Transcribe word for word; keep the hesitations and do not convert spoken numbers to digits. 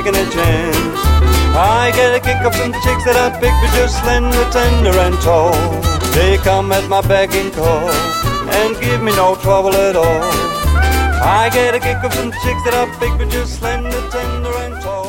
taking a chance. I get a kick up some chicks that I pick but just slender, tender and tall. They come at my beck and call and give me no trouble at all. I get a kick up some chicks that I pick but just slender, tender and tall.